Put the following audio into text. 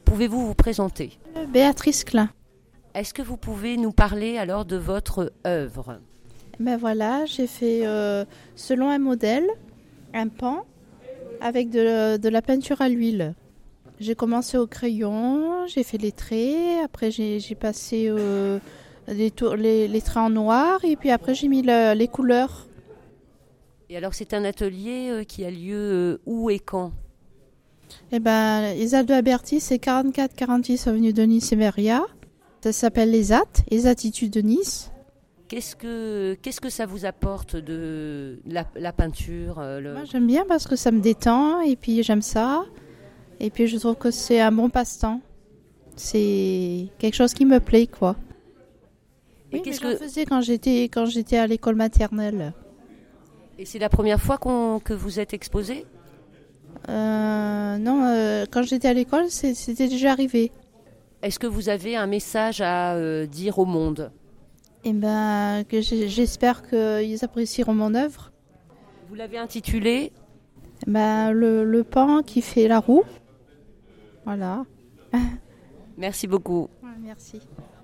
Pouvez-vous vous présenter? Béatrice Klein. Est-ce que vous pouvez nous parler alors de votre œuvre? Ben voilà, j'ai fait selon un modèle, un pan avec de la peinture à l'huile. J'ai commencé au crayon, j'ai fait les traits, après j'ai passé les traits en noir et puis après j'ai mis les couleurs. Et alors c'est un atelier qui a lieu où et quand? Eh ben, Isaldo Alberti, c'est 44-46 avenue de Nice et Méria. Ça s'appelle les Attitudes de Nice. Qu'est-ce que ça vous apporte de la peinture Moi, j'aime bien parce que ça me détend et puis j'aime ça. Et puis je trouve que c'est un bon passe-temps. C'est quelque chose qui me plaît, quoi. Et Oui, qu'est-ce mais j'en que faisais quand j'étais à l'école maternelle. Et c'est la première fois que vous êtes exposé? Non, quand j'étais à l'école, c'était déjà arrivé. Est-ce que vous avez un message à dire au monde? Et ben, que j'espère qu'ils apprécieront mon œuvre. Vous l'avez intitulé? Ben, le pan qui fait la roue. Voilà. Merci beaucoup. Ouais, merci.